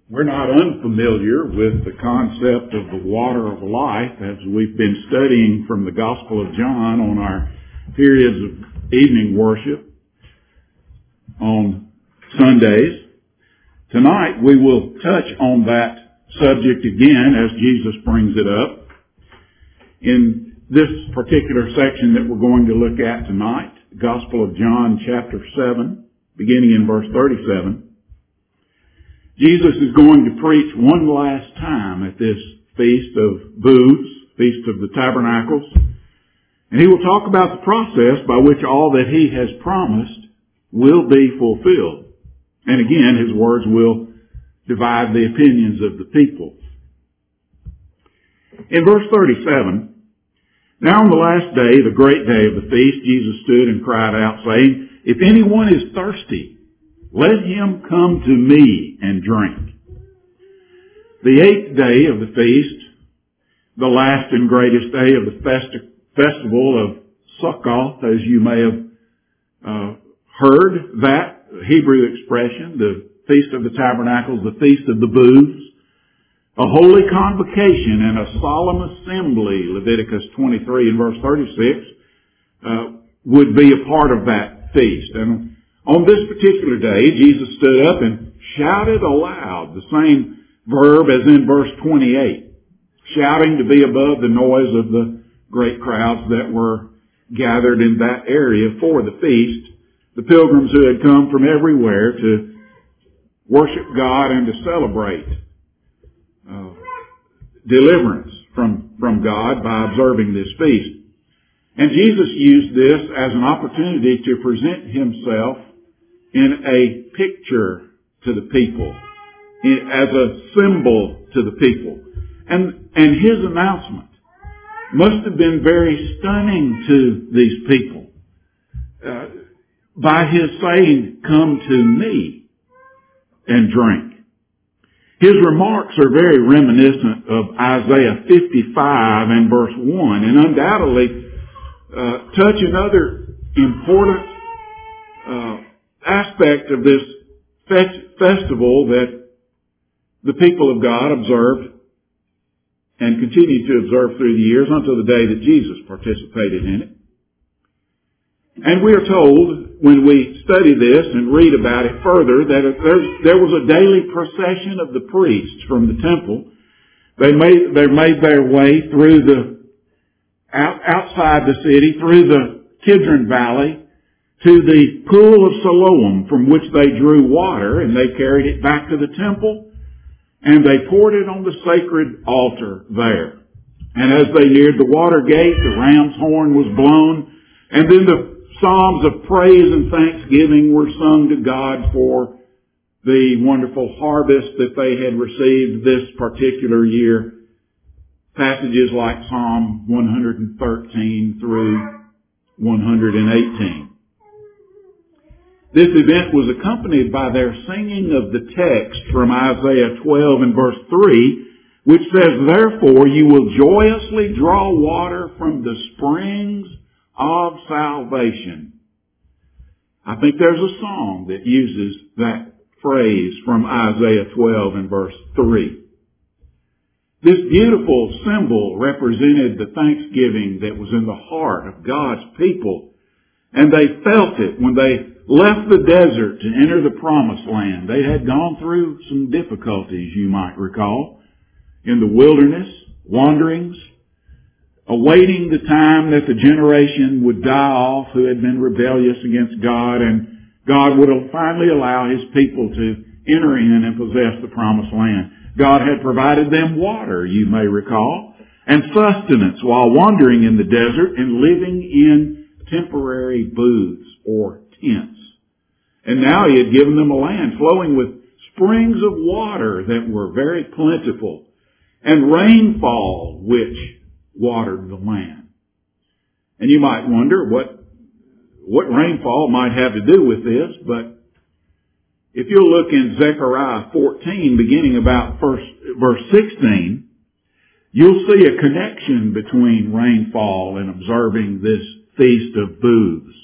We're not unfamiliar with the concept of the water of life as we've been studying from the Gospel of John on our periods of evening worship on Sundays. Tonight we will touch on that subject again as Jesus brings it up. In this particular section that we're going to look at tonight, Gospel of John chapter 7, beginning in verse 37, Jesus is going to preach one last time at this Feast of Booths, Feast of the Tabernacles, and he will talk about the process by which all that he has promised will be fulfilled. And again, his words will divide the opinions of the people. In verse 37, now on the last day, the great day of the feast, Jesus stood and cried out, saying, "If anyone is thirsty, let him come to me and drink." The 8th day of the feast, the last and greatest day of the festival of Sukkot, as you may have heard that Hebrew expression, the Feast of the Tabernacles, the Feast of the Booths, a holy convocation and a solemn assembly, Leviticus 23 and verse 36, would be a part of that feast. And on this particular day, Jesus stood up and shouted aloud, the same verb as in verse 28, shouting to be above the noise of the great crowds that were gathered in that area for the feast, the pilgrims who had come from everywhere to worship God and to celebrate deliverance from God by observing this feast. And Jesus used this as an opportunity to present himself in a picture to the people, as a symbol to the people. And his announcement must have been very stunning to these people. By his saying, "Come to me and drink." His remarks are very reminiscent of Isaiah 55 and verse 1, and undoubtedly touch another important aspect of this festival that the people of God observed and continued to observe through the years until the day that Jesus participated in it. And we are told, when we study this and read about it further, that there was a daily procession of the priests from the temple. They made their way through outside the city, through the Kidron Valley, to the pool of Siloam, from which they drew water, and they carried it back to the temple, and they poured it on the sacred altar there. And as they neared the water gate, the ram's horn was blown, and then the psalms of praise and thanksgiving were sung to God for the wonderful harvest that they had received this particular year. Passages like Psalm 113 through 118. This event was accompanied by their singing of the text from Isaiah 12 and verse 3, which says, "Therefore you will joyously draw water from the springs of salvation." I think there's a song that uses that phrase from Isaiah 12 and verse 3. This beautiful symbol represented the thanksgiving that was in the heart of God's people, and they felt it when they left the desert to enter the promised land. They had gone through some difficulties, you might recall, in the wilderness, wanderings, awaiting the time that the generation would die off who had been rebellious against God, and God would finally allow his people to enter in and possess the promised land. God had provided them water, you may recall, and sustenance while wandering in the desert and living in temporary booths or tents. And now he had given them a land flowing with springs of water that were very plentiful, and rainfall which watered the land. And you might wonder what rainfall might have to do with this, but if you'll look in Zechariah 14, beginning about verse 16, you'll see a connection between rainfall and observing this Feast of Booths.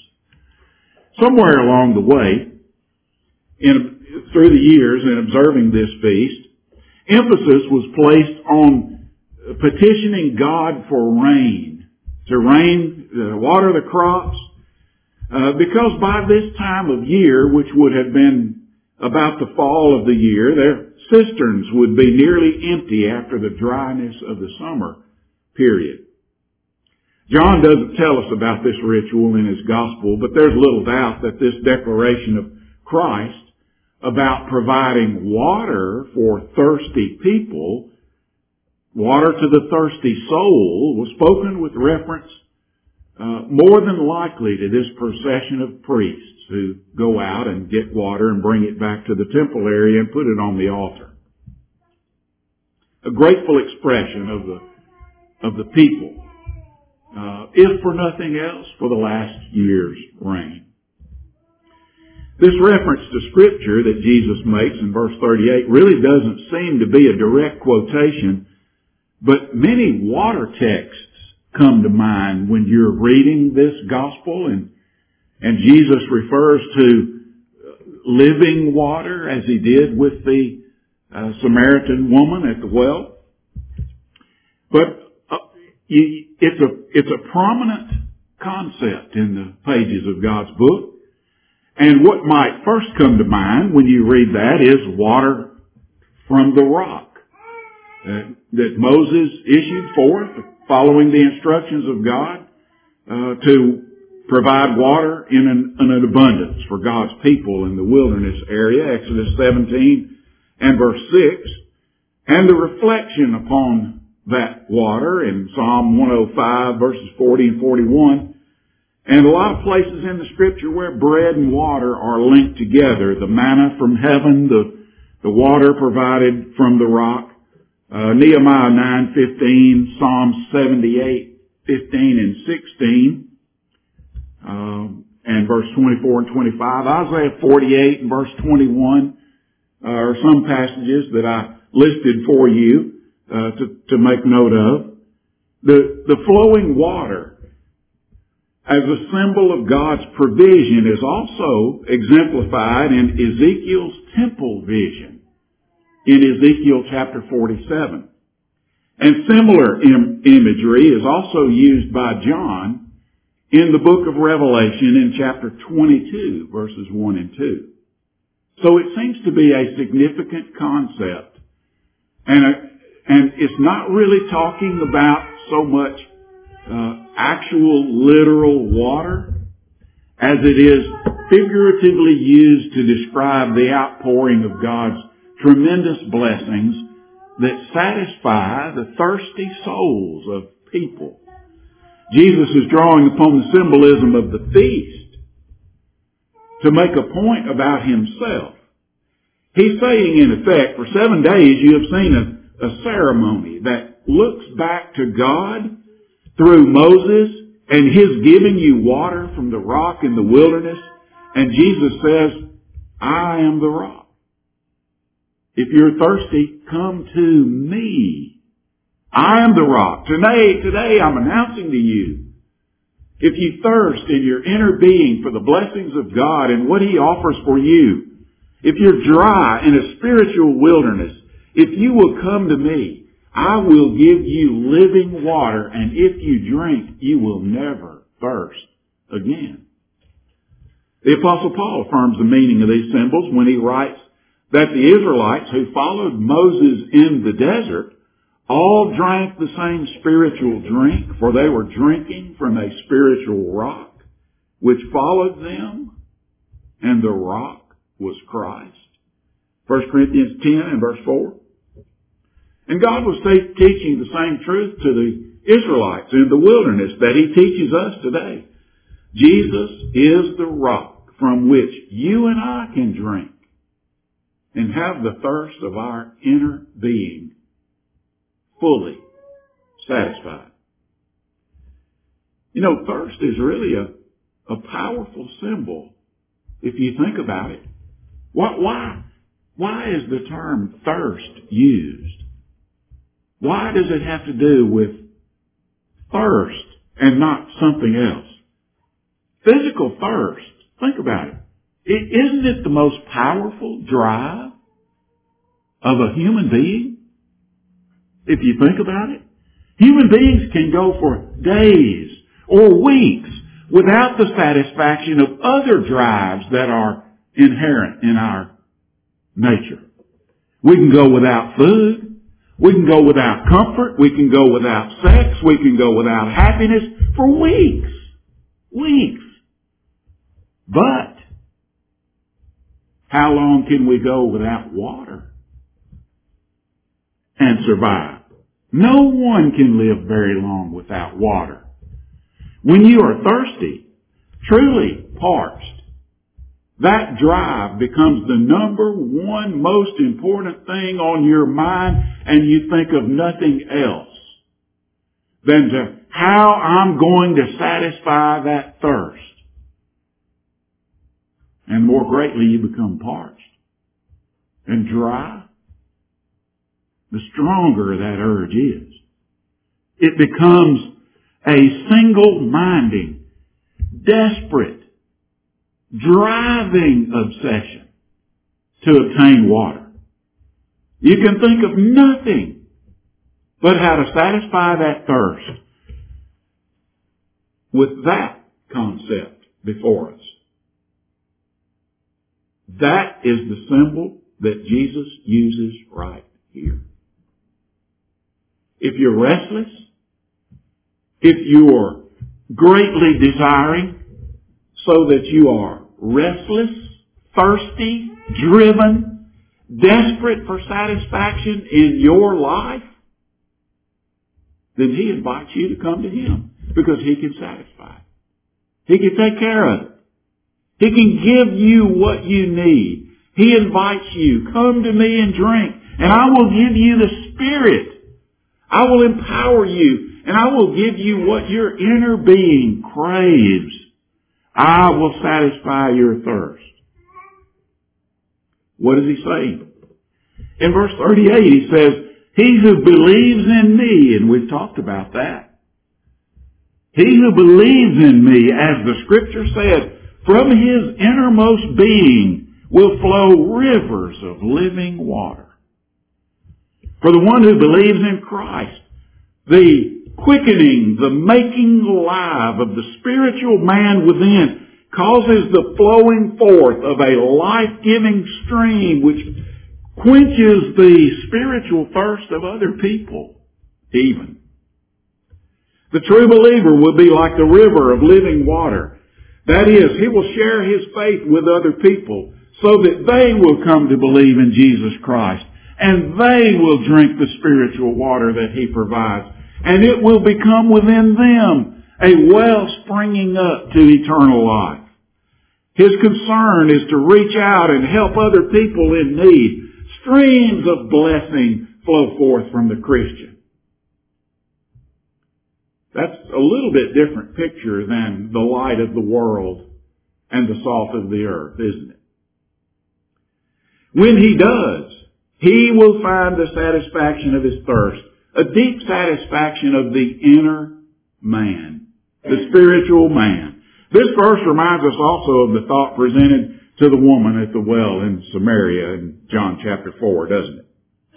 Somewhere along the way, through the years in observing this feast, Emphasis was placed on petitioning God for rain, to water the crops, because by this time of year, which would have been about the fall of the year, their cisterns would be nearly empty after the dryness of the summer period. John doesn't tell us about this ritual in his gospel, but there's little doubt that this declaration of Christ about providing water for thirsty people, water to the thirsty soul, was spoken with reference more than likely to this procession of priests who go out and get water and bring it back to the temple area and put it on the altar. A grateful expression of the people, if for nothing else, for the last year's rain. This reference to Scripture that Jesus makes in verse 38 really doesn't seem to be a direct quotation, but many water texts come to mind when you're reading this gospel, and Jesus refers to living water as he did with the Samaritan woman at the well. But it's a prominent concept in the pages of God's book. And what might first come to mind when you read that is water from the rock that Moses issued forth, following the instructions of God, to provide water in an abundance for God's people in the wilderness area, Exodus 17 and verse 6, and the reflection upon that water in Psalm 105 verses 40 and 41, and a lot of places in the Scripture where bread and water are linked together. The manna from heaven, the water provided from the rock. Nehemiah 9:15, Psalm 78:15 and 16, and verse 24 and 25. Isaiah 48 and verse 21 are some passages that I listed for you to make note of. The flowing water as a symbol of God's provision is also exemplified in Ezekiel's temple vision in Ezekiel chapter 47. And similar imagery is also used by John in the book of Revelation in chapter 22, verses 1 and 2. So it seems to be a significant concept. And it's not really talking about so much actual literal water as it is figuratively used to describe the outpouring of God's tremendous blessings that satisfy the thirsty souls of people. Jesus is drawing upon the symbolism of the feast to make a point about himself. He's saying, in effect, for 7 days you have seen a ceremony that looks back to God through Moses and his giving you water from the rock in the wilderness. And Jesus says, I am the rock. If you're thirsty, come to me. I am the rock. Today I'm announcing to you, if you thirst in your inner being for the blessings of God and what he offers for you, if you're dry in a spiritual wilderness, if you will come to me, I will give you living water, and if you drink, you will never thirst again. The Apostle Paul affirms the meaning of these symbols when he writes that the Israelites who followed Moses in the desert all drank the same spiritual drink, for they were drinking from a spiritual rock which followed them, and the rock was Christ. 1 Corinthians 10 and verse 4. And God was teaching the same truth to the Israelites in the wilderness that he teaches us today. Jesus is the rock from which you and I can drink and have the thirst of our inner being fully satisfied. You know, thirst is really a powerful symbol if you think about it. Why is the term thirst used? Why does it have to do with thirst and not something else? Physical thirst, think about it. Isn't it the most powerful drive of a human being? if you think about it. Human beings can go for days or weeks without the satisfaction of other drives that are inherent in our nature. We can go without food. We can go without comfort. We can go without sex. We can go without happiness for weeks. Weeks. But how long can we go without water and survive? No one can live very long without water. When you are thirsty, truly parched, that drive becomes the number one most important thing on your mind, and you think of nothing else than to how I'm going to satisfy that thirst. And more greatly, you become parched and dry, the stronger that urge is. It becomes a single-minded, desperate, driving obsession to obtain water. You can think of nothing but how to satisfy that thirst with that concept before us. That is the symbol that Jesus uses right here. If you're restless, if you're greatly desiring, so that you are restless, thirsty, driven, desperate for satisfaction in your life, then He invites you to come to Him because He can satisfy. He can take care of it. He can give you what you need. He invites you, come to me and drink, and I will give you the Spirit. I will empower you, and I will give you what your inner being craves. I will satisfy your thirst. What is He saying? In verse 38 He says, He who believes in me, and we've talked about that. He who believes in me, as the Scripture said, from his innermost being will flow rivers of living water. For the one who believes in Christ, the quickening, the making alive of the spiritual man within causes the flowing forth of a life-giving stream which quenches the spiritual thirst of other people, even. The true believer will be like the river of living water. That is, he will share his faith with other people so that they will come to believe in Jesus Christ. And they will drink the spiritual water that He provides. And it will become within them a well springing up to eternal life. His concern is to reach out and help other people in need. Streams of blessing flow forth from the Christian. That's a little bit different picture than the light of the world and the salt of the earth, isn't it? When he does, he will find the satisfaction of his thirst, a deep satisfaction of the inner man, the spiritual man. This verse reminds us also of the thought presented to the woman at the well in Samaria in John chapter 4, doesn't it?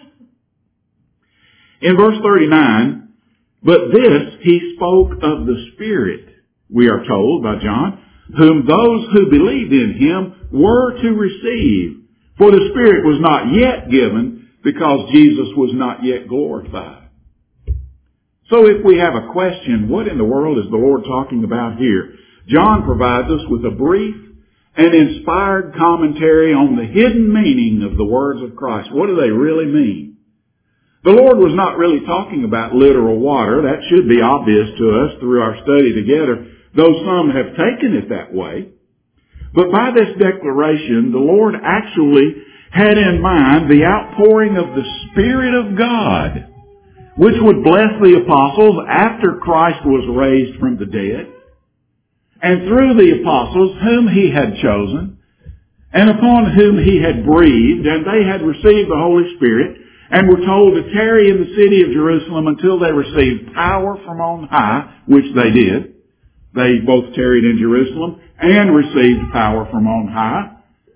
In verse 39, but this he spoke of the Spirit, we are told by John, whom those who believed in Him were to receive. For the Spirit was not yet given because Jesus was not yet glorified. So if we have a question, what in the world is the Lord talking about here? John provides us with a brief and inspired commentary on the hidden meaning of the words of Christ. What do they really mean? The Lord was not really talking about literal water. That should be obvious to us through our study together, though some have taken it that way. But by this declaration, the Lord actually had in mind the outpouring of the Spirit of God, which would bless the apostles after Christ was raised from the dead, and through the apostles whom He had chosen, and upon whom He had breathed, and they had received the Holy Spirit, and were told to tarry in the city of Jerusalem until they received power from on high, which they did. They both tarried in Jerusalem and received power from on high.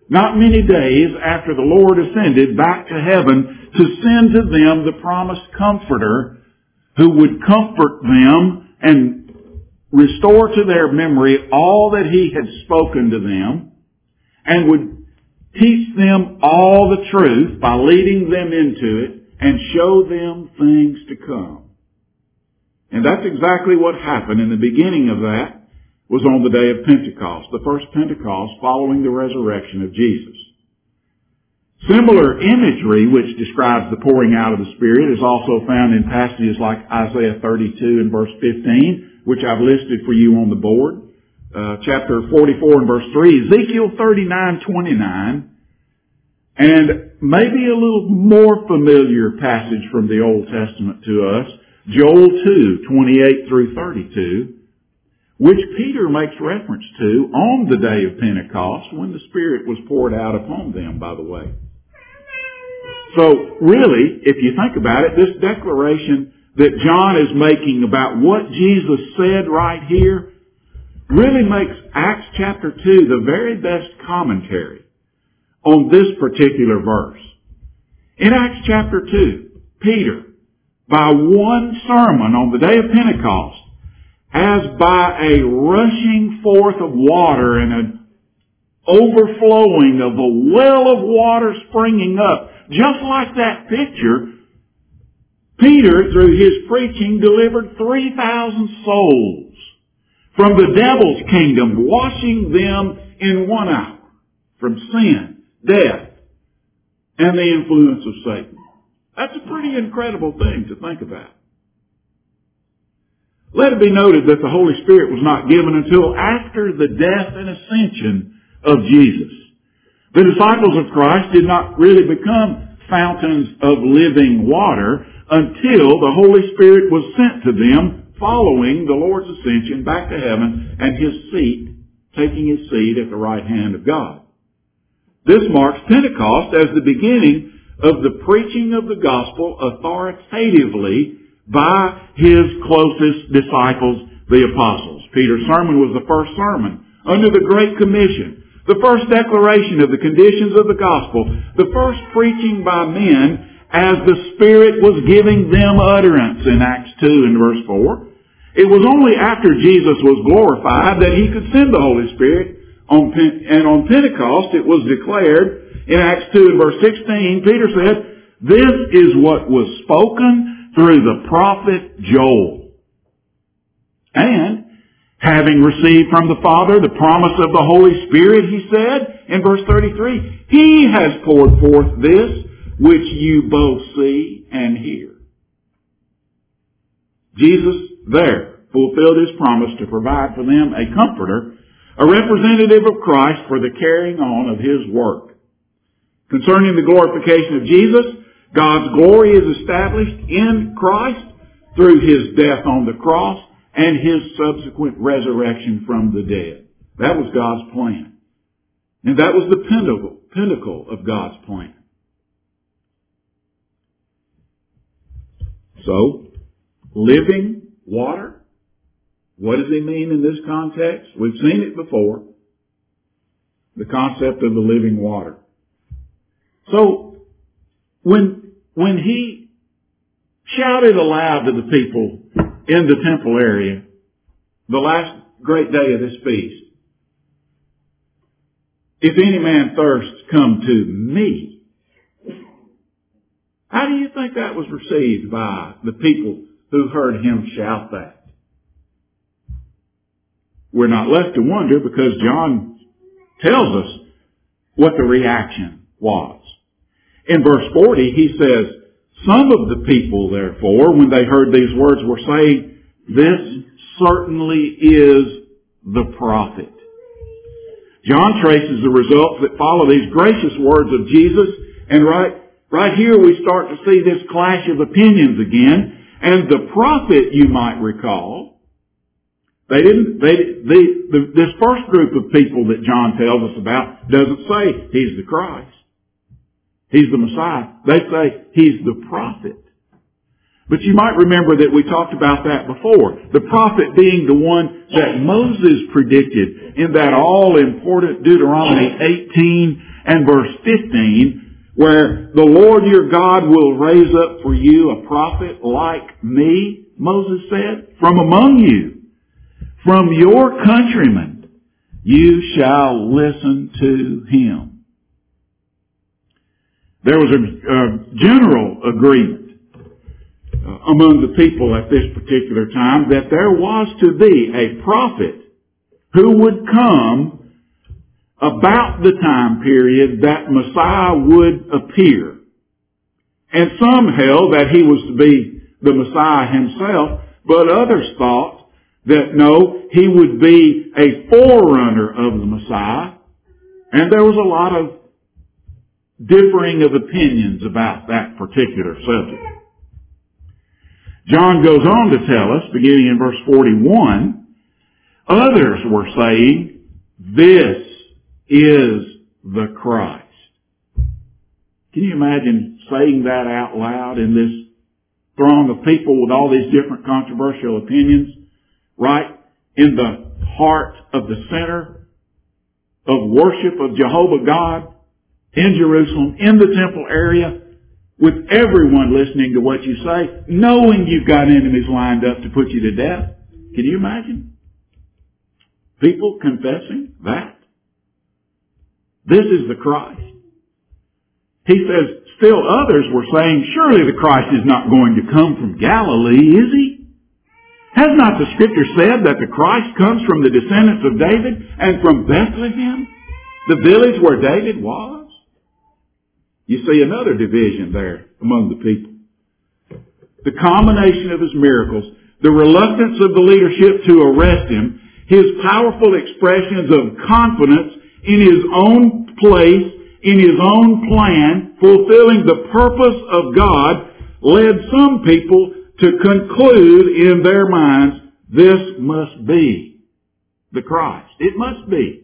not many days after the Lord ascended back to heaven, to send to them the promised Comforter who would comfort them and restore to their memory all that He had spoken to them, and would teach them all the truth by leading them into it and show them things to come. And that's exactly what happened. And the beginning of that was on the day of Pentecost, the first Pentecost following the resurrection of Jesus. Similar imagery which describes the pouring out of the Spirit is also found in passages like Isaiah 32 and verse 15, which I've listed for you on the board. Chapter 44 and verse 3, Ezekiel 39:29, and maybe a little more familiar passage from the Old Testament to us, Joel 2:28 through 32, which Peter makes reference to on the day of Pentecost when the Spirit was poured out upon them, by the way. So really, if you think about it, this declaration that John is making about what Jesus said right here really makes Acts chapter 2 the very best commentary on this particular verse. In Acts chapter 2, Peter, by one sermon on the day of Pentecost, as by a rushing forth of water and an overflowing of a well of water springing up, just like that picture, Peter, through his preaching, delivered 3,000 souls from the devil's kingdom, washing them in 1 hour from sin, death, and the influence of Satan. That's a pretty incredible thing to think about. Let it be noted that the Holy Spirit was not given until after the death and ascension of Jesus. The disciples of Christ did not really become fountains of living water until the Holy Spirit was sent to them following the Lord's ascension back to heaven and taking His seat at the right hand of God. This marks Pentecost as the beginning of the preaching of the gospel authoritatively by His closest disciples, the apostles. Peter's sermon was the first sermon under the Great Commission, the first declaration of the conditions of the gospel, the first preaching by men as the Spirit was giving them utterance in Acts 2 and verse 4. It was only after Jesus was glorified that He could send the Holy Spirit, and on Pentecost it was declared in Acts 2 and verse 16, Peter said, "This is what was spoken through the prophet Joel. And having received from the Father the promise of the Holy Spirit," he said in verse 33, "He has poured forth this which you both see and hear." Jesus there fulfilled His promise to provide for them a comforter, a representative of Christ for the carrying on of His work. Concerning the glorification of Jesus, God's glory is established in Christ through His death on the cross and His subsequent resurrection from the dead. That was God's plan. And that was the pinnacle of God's plan. So, living water, what does He mean in this context? We've seen it before. The concept of the living water. So, when He shouted aloud to the people in the temple area, the last great day of this feast, "If any man thirsts, come to me." How do you think that was received by the people who heard Him shout that? We're not left to wonder because John tells us what the reaction was. In verse 40, he says, "Some of the people, therefore, when they heard these words, were saying, 'This certainly is the prophet.'" John traces the results that follow these gracious words of Jesus, and right here we start to see this clash of opinions again. And the prophet, you might recall, this first group of people that John tells us about doesn't say He's the Christ. He's the Messiah. They say He's the prophet. But you might remember that we talked about that before. The prophet being the one that Moses predicted in that all-important Deuteronomy 18 and verse 15, where the Lord your God will raise up for you a prophet like me, Moses said, from among you, from your countrymen, you shall listen to him. There was a general agreement among the people at this particular time that there was to be a prophet who would come about the time period that Messiah would appear. And some held that he was to be the Messiah himself, but others thought that no, he would be a forerunner of the Messiah. And there was a lot of differing of opinions about that particular subject. John goes on to tell us, beginning in verse 41, others were saying, this is the Christ. Can you imagine saying that out loud in this throng of people with all these different controversial opinions, right in the heart of the center of worship of Jehovah God in Jerusalem, in the temple area, with everyone listening to what you say, knowing you've got enemies lined up to put you to death? Can you imagine people confessing that? This is the Christ. He says, still others were saying, surely the Christ is not going to come from Galilee, is he? Has not the Scripture said that the Christ comes from the descendants of David and from Bethlehem, the village where David was? You see another division there among the people. The combination of his miracles, the reluctance of the leadership to arrest him, his powerful expressions of confidence in his own place, in his own plan, fulfilling the purpose of God, led some people to conclude in their minds, this must be the Christ. It must be.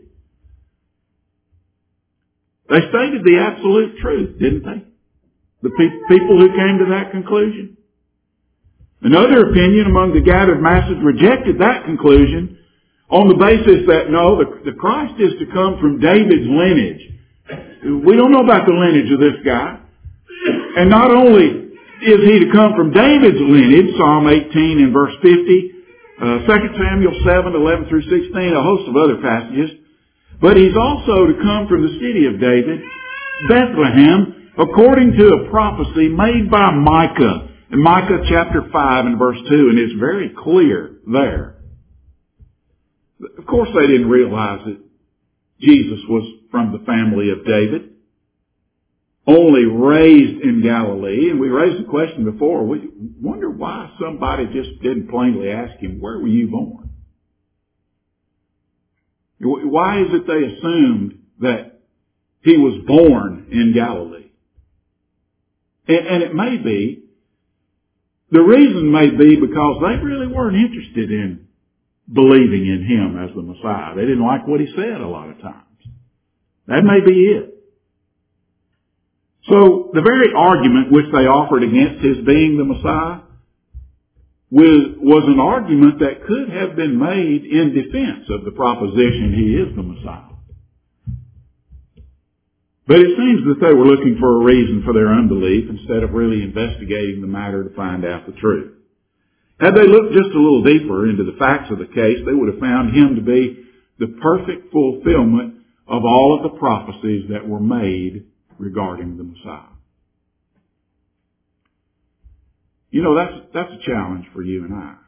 They stated the absolute truth, didn't they? The people who came to that conclusion. Another opinion among the gathered masses rejected that conclusion on the basis that, no, the Christ is to come from David's lineage. We don't know about the lineage of this guy. And not only is he to come from David's lineage, Psalm 18 and verse 50, 2 Samuel 7, 11 through 16, a host of other passages, but he's also to come from the city of David, Bethlehem, according to a prophecy made by Micah. In Micah chapter 5 and verse 2, and it's very clear there. Of course they didn't realize that Jesus was from the family of David, only raised in Galilee. And we raised the question before, we wonder why somebody just didn't plainly ask him, where were you born? Why is it they assumed that he was born in Galilee? And it may be, the reason may be because they really weren't interested in believing in him as the Messiah. They didn't like what he said a lot of times. That may be it. So the very argument which they offered against his being the Messiah was an argument that could have been made in defense of the proposition he is the Messiah. But it seems that they were looking for a reason for their unbelief instead of really investigating the matter to find out the truth. Had they looked just a little deeper into the facts of the case, they would have found him to be the perfect fulfillment of all of the prophecies that were made regarding the Messiah. You know, that's a challenge for you and I.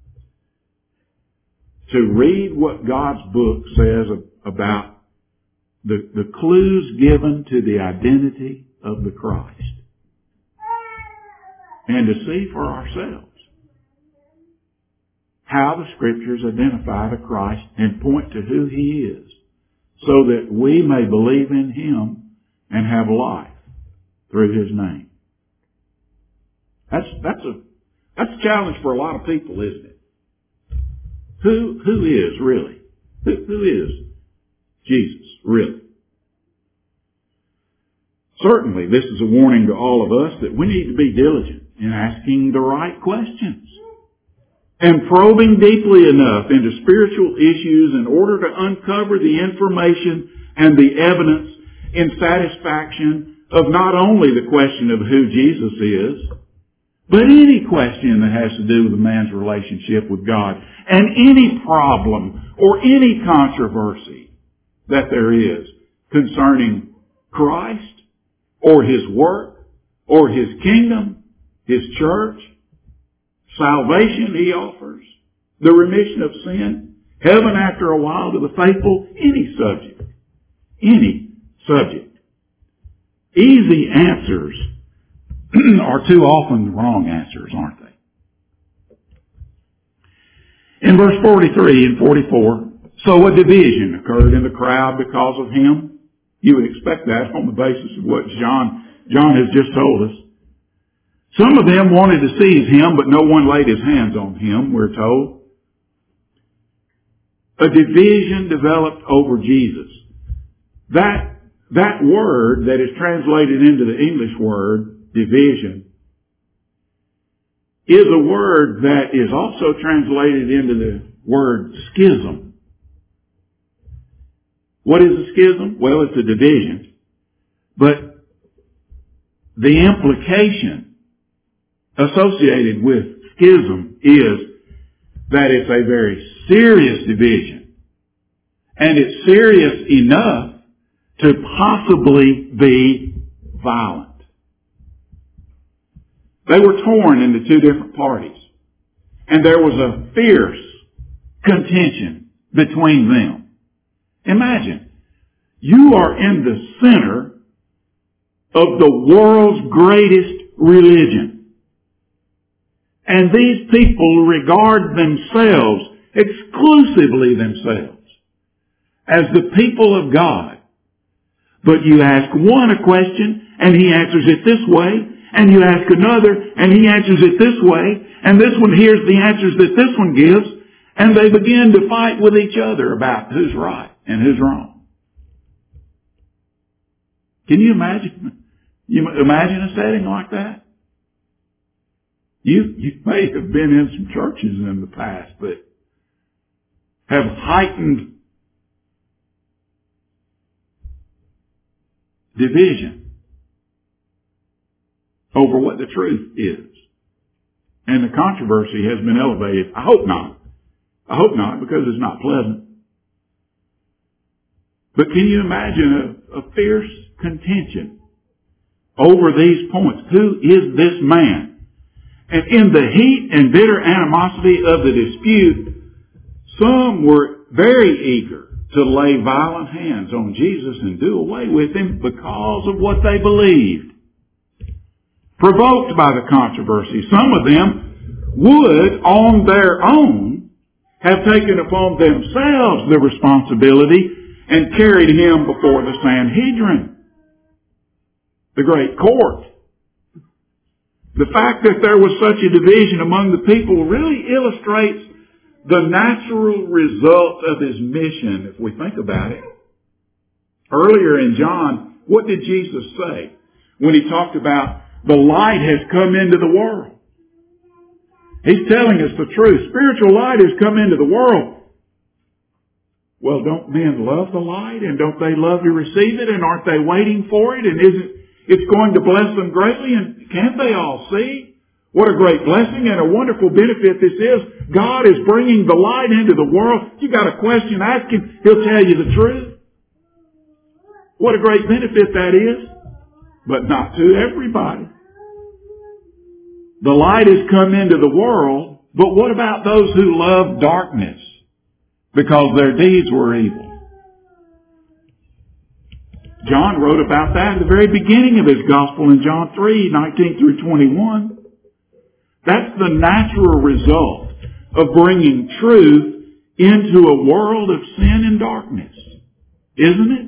To read what God's book says about the clues given to the identity of the Christ. And to see for ourselves how the Scriptures identify the Christ and point to who he is, so that we may believe in him and have life through his name. That's a challenge for a lot of people, isn't it? Who is really? Who is Jesus really? Certainly, this is a warning to all of us that we need to be diligent in asking the right questions and probing deeply enough into spiritual issues in order to uncover the information and the evidence in satisfaction of not only the question of who Jesus is, but any question that has to do with a man's relationship with God and any problem or any controversy that there is concerning Christ or His work or His kingdom, His church, salvation He offers, the remission of sin, heaven after a while to the faithful, any subject. Any subject. Easy answers are too often the wrong answers, aren't they? In verse 43 and 44, so a division occurred in the crowd because of him. You would expect that on the basis of what John has just told us. Some of them wanted to seize him, but no one laid his hands on him, we're told. A division developed over Jesus. That word that is translated into the English word, division, is a word that is also translated into the word schism. What is a schism? Well, it's a division. But the implication associated with schism is that it's a very serious division. And it's serious enough to possibly be violent. They were torn into two different parties. And there was a fierce contention between them. Imagine, you are in the center of the world's greatest religion. And these people regard themselves, exclusively themselves, as the people of God. But you ask one a question, and he answers it this way, and you ask another, and he answers it this way, and this one hears the answers that this one gives, and they begin to fight with each other about who's right and who's wrong. Can you imagine? You imagine a setting like that? You may have been in some churches in the past that have heightened division over what the truth is. And the controversy has been elevated. I hope not. I hope not, because it's not pleasant. But can you imagine a fierce contention over these points? Who is this man? And in the heat and bitter animosity of the dispute, some were very eager to lay violent hands on Jesus and do away with him because of what they believed. Provoked by the controversy, some of them would, on their own, have taken upon themselves the responsibility and carried him before the Sanhedrin, the great court. The fact that there was such a division among the people really illustrates the natural result of his mission, if we think about it. Earlier in John, what did Jesus say when he talked about the light has come into the world? He's telling us the truth. Spiritual light has come into the world. Well, don't men love the light, and don't they love to receive it, and aren't they waiting for it, and isn't it's going to bless them greatly, and can't they all see what a great blessing and a wonderful benefit this is? God is bringing the light into the world. You got a question, ask him. He'll tell you the truth. What a great benefit that is. But not to everybody. The light has come into the world, but what about those who love darkness because their deeds were evil? John wrote about that at the very beginning of his gospel in John 3:19 through 21. That's the natural result of bringing truth into a world of sin and darkness, isn't it?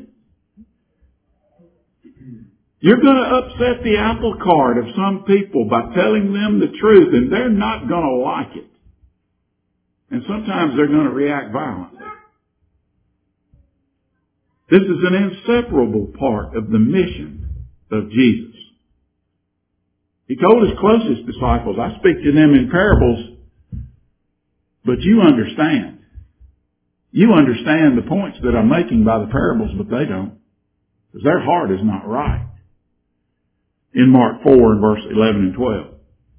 You're going to upset the apple cart of some people by telling them the truth, and they're not going to like it. And sometimes they're going to react violently. This is an inseparable part of the mission of Jesus. He told his closest disciples, I speak to them in parables, but you understand. You understand the points that I'm making by the parables, but they don't. Because their heart is not right. In Mark 4 and verse 11 and 12.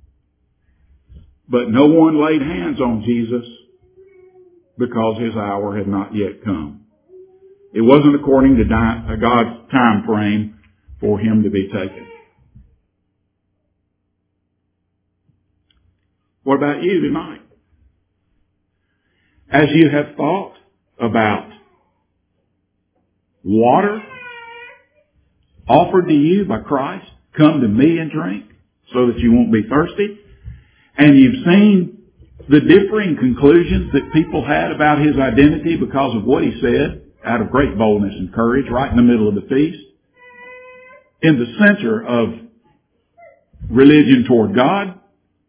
But no one laid hands on Jesus because his hour had not yet come. It wasn't according to God's time frame for him to be taken. What about you tonight? As you have thought about water offered to you by Christ, come to me and drink so that you won't be thirsty, and you've seen the differing conclusions that people had about his identity because of what he said, out of great boldness and courage, right in the middle of the feast, in the center of religion toward God.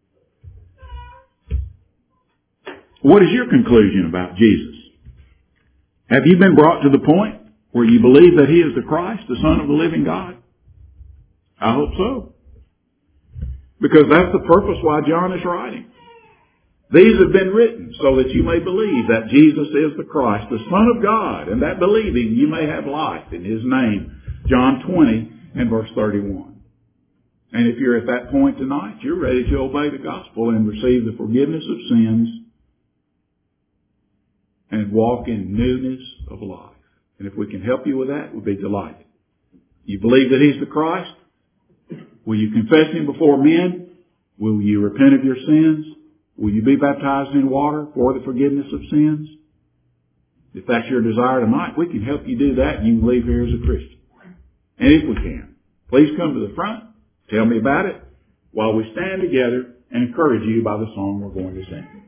What is your conclusion about Jesus? Have you been brought to the point where you believe that he is the Christ, the Son of the living God? I hope so. Because that's the purpose why John is writing. These have been written so that you may believe that Jesus is the Christ, the Son of God, and that believing you may have life in his name. John 20 and verse 31. And if you're at that point tonight, you're ready to obey the gospel and receive the forgiveness of sins and walk in newness of life. And if we can help you with that, we'll be delighted. You believe that he's the Christ? Will you confess him before men? Will you repent of your sins? Will you be baptized in water for the forgiveness of sins? If that's your desire tonight, we can help you do that and you can leave here as a Christian. And if we can, please come to the front, tell me about it, while we stand together and encourage you by the song we're going to sing.